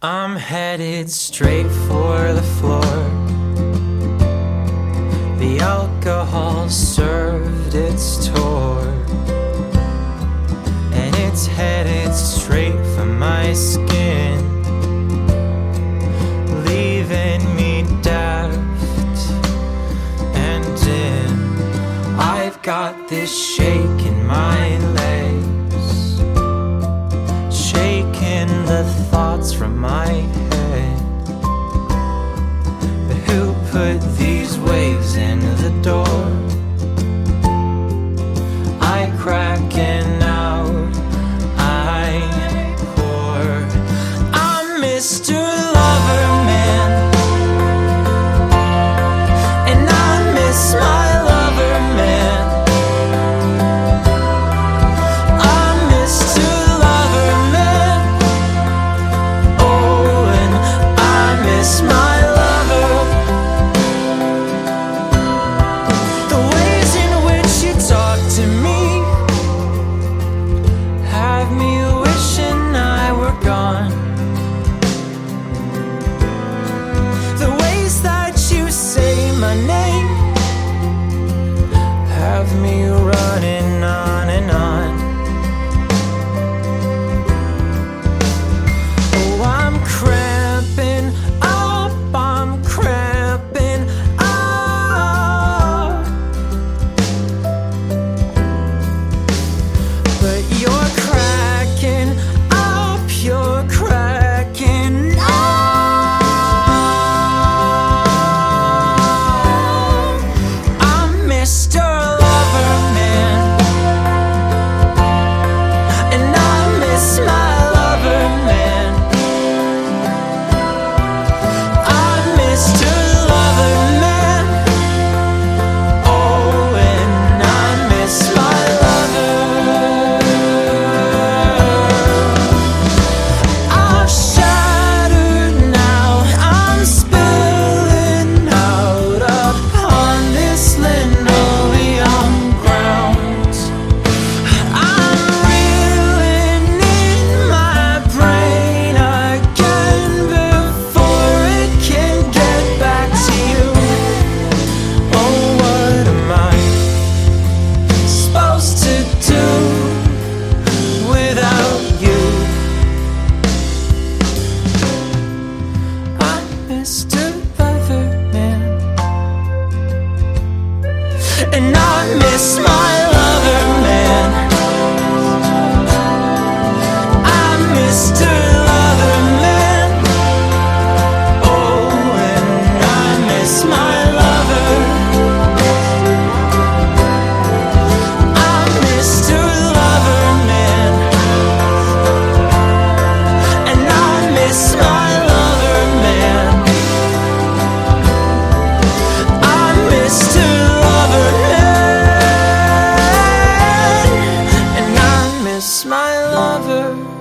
I'm headed straight for the floor. The alcohol served its tour, and it's headed straight for my skin, leaving me daft and dim. I've got this shake in my legs, shaking the thoughts from my head. But who put these waves in the door? I cracking out, I pour. I'm Mr. Loverman, and I miss my Loverman. I'm Mr. Loverman, oh, and I miss my lover. The ways in which you talk to me have me wishing I were gone. The ways that you say my name have me running on and on. Oh, I'm cramping up, I'm cramping up. But you're cracking up, you're cracking up. I'm Mr. Loverman, and I miss my Loverman. I'm Mr. Loverman, oh, and I miss my lover. I'm shattered now, I'm spilling out upon this linoleum ground. I'm reeling in my brain again before it can get back to you. Oh, what am I supposed to do without you? I'm Mr. Loverman, and I miss my Loverman. I'm Mr. Loverman, oh, and I miss my lover. I'm Mr. Loverman, and I miss my Loverman. I'm Mr. Loverman, and I miss my lover.